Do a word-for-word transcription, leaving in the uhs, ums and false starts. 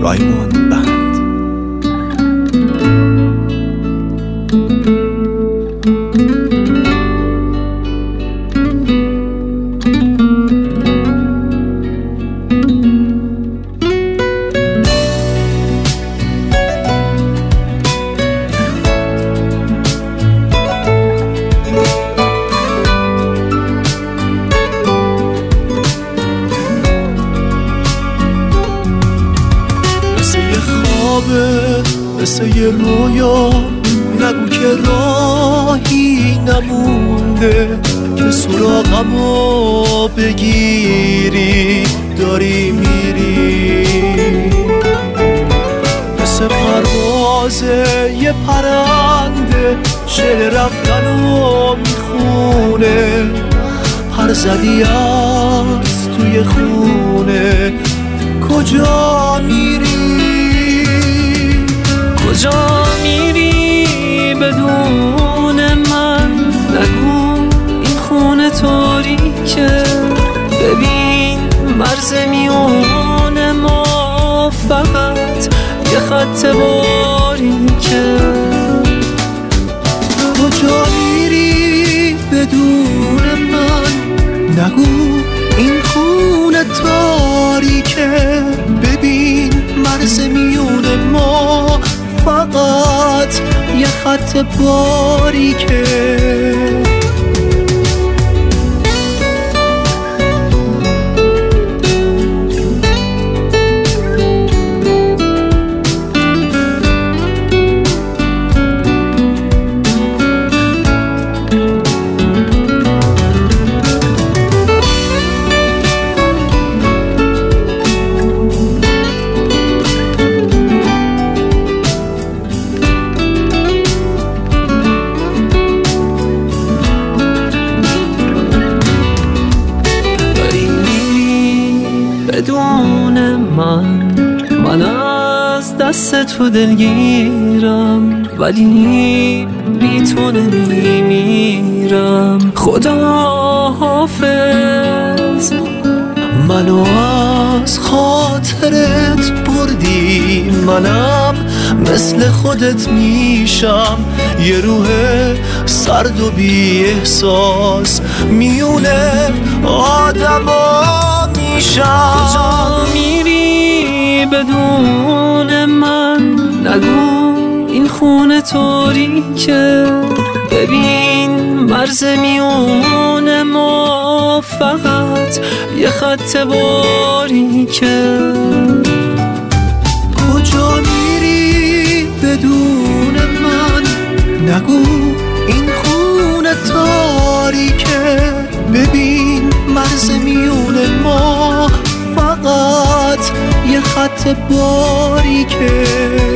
رایموند بند. مثل یه رویا نگو که راهی نمونده که سراغمو بگیری داری میری. مثل پرواز یه پرنده شعر رفتنو میخونه، پر زدی از توی خونه. کجا میری؟ کجا میری بدون من؟ نگو این خونه تاریکه، ببین مرز میون ما فقط یه خط باریکه. کجا میری بدون من؟ نگو این خونه تاریکه، ببین مرز میون ما فقط یه خط باریکه. بدون من من از دست تو دلگیرم، ولی بی تو نمیمیرم. خدا حافظ. منو از خاطرت بردی، منم مثل خودت میشم. یه روح سرد و بی احساس میونه آدما میشم. کجا میری بدون من؟ نگو این خونه تاریکه، ببین مرز میون ما فقط یه خط باریکه. کجا میری بدون من؟ نگو این خونه تاریکه، ببین مرز میون ما فقط یه خط باریکه.